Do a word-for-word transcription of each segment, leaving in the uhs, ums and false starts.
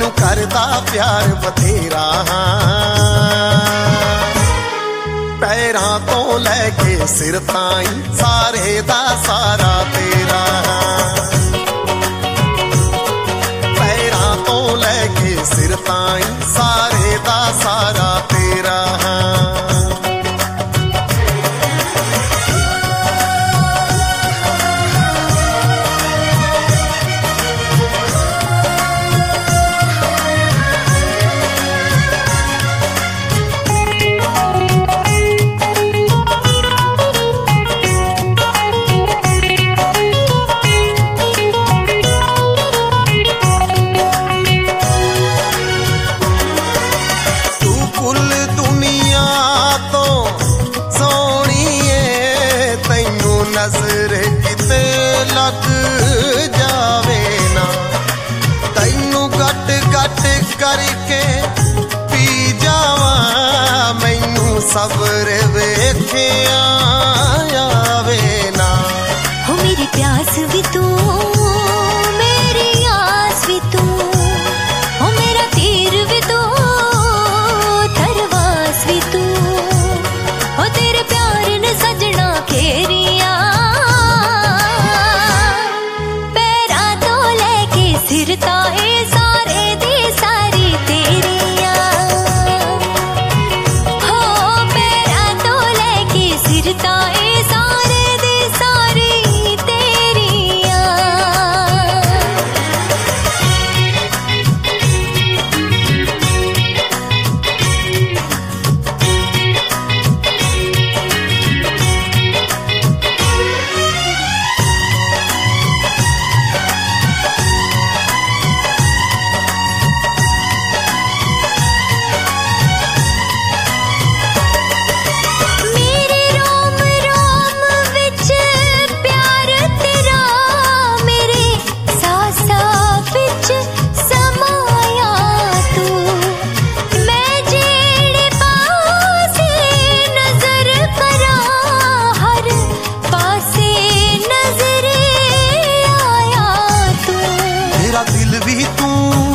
तैनू करदा प्यार बथेरा पैरां तो लैके सिर ताईं सारे दा सारा तेरा पैरां तो लैके सिर ताईं सारे दा सारा तेरा नजर किते लग जावे ना तैनू गट गट करके पी जावा मैनू सब्र वेखिया आवे ना हो मेरी प्यास भी तू मेरी आस भी तू हो मेरा तीर भी तू तरवास भी तू हो तेरे प्यार ने सजना खेरिया सिरता ए सारे दे सारी तेरिया हो पैरा तो लेके सिरता ए सारे दे सारी तेरिया दिल भी तू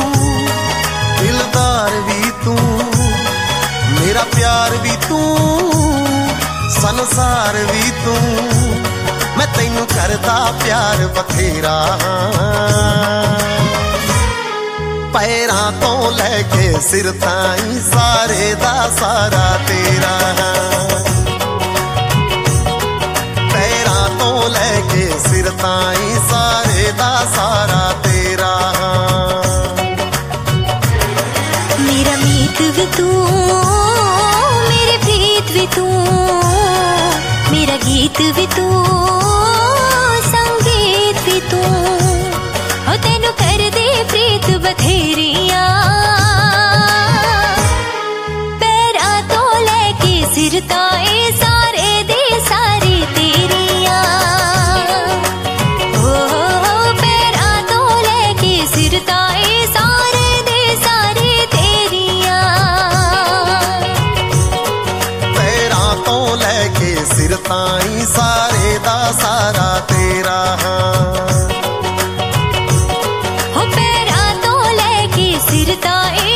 दिलदार भी तू मेरा प्यार भी तू संसार भी तू मैं तैनू करदा प्यार बथेरा पैरां तो लैके सिर ताईं सारे दा सारा तेरा पैरां तो लैके सिर ताईं सारे दा सारा तेरा मेरा मीत भी तू मेरे प्रीत भी तू मेरा गीत भी तू संगीत भी तू हो तेनू कर दे प्रीत बथेरिया पैरा तो लेके सिर ताए सारे दे सारी तेरिया सिर ताईं सारे दा सारा तेरा हो पैरा तो लेके सिर ताईं